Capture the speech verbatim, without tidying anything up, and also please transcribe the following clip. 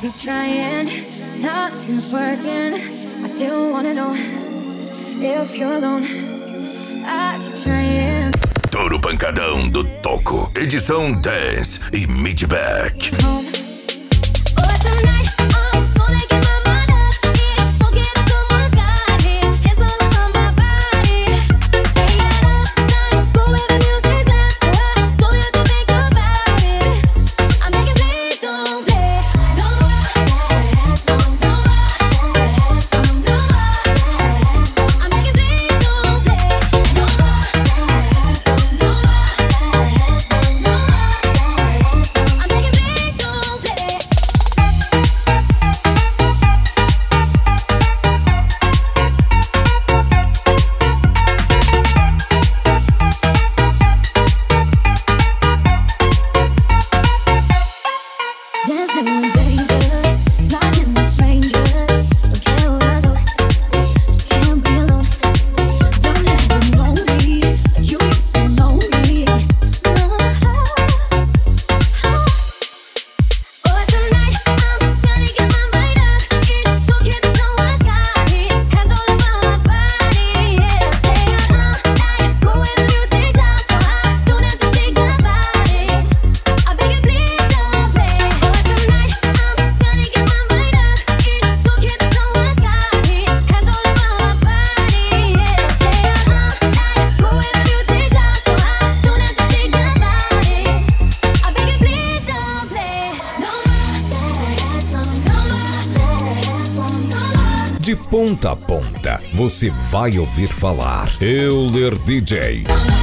keep trying, nothing's working. I still wanna know if you're alone. I keep trying. Touro Pancadão do Toco, edição dez e Midback. De ponta a ponta, você vai ouvir falar Euler D J.